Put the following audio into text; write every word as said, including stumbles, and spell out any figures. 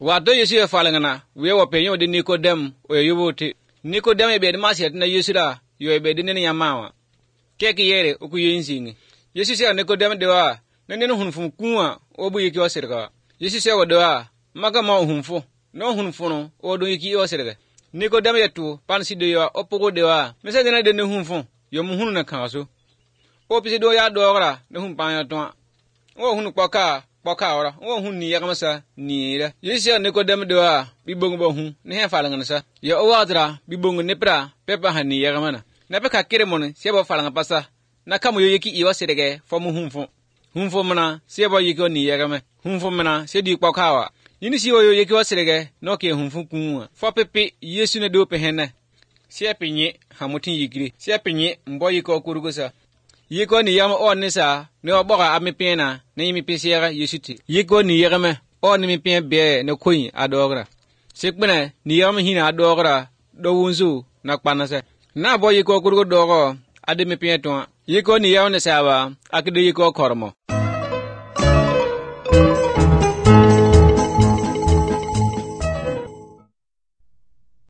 Wato Yesu ya falangana we wa penyo de Nikodem o yubuti Nikodem e be de maset na Yesu da yo e be de ne yamawa keke yere o ku yinsingi Yesu se Nikodem de wa na ne hunfum kuwa obu yiki o sirga Yesu se wa de wa maga ma hunfu no hunfu no o do yiki o sirga Nikodem yetu pansi de yo opogo de wa mese de na de ne hunfu yo mu hunu na kanso o pisi do ya dogra ne hun pan ya to o hunu poka poka ora o hun ni yagamasa ni ra Yesu Nikodem de wa bi bongo bo hun ne he falanga sa ya o wadra bi bongo ne pra pepa hani yagamana na pe ka kire mon se bo falanga pasa na kamo yo yiki iwa serege fo mu hunfu hunfu mana se bo yiki ni yagame hunfu mana se di pokawa yini si yo yiki wa serege no ke hunfu kunwa fo pepe Yesu ne do pe henne se penye hamutin yigire se penye mbo yiko kurugosa yiko ni yam on nisa ne oboga amepena ne yimi pesiera Yesu ti yiko ni yagame on mi pen be ne koyin adogra se kpena ni yam hina adogra do wunzu na kpanase na bo yiko kurugo dogo ade mi pen to yiko ni yam ne sawa akde yiko kormo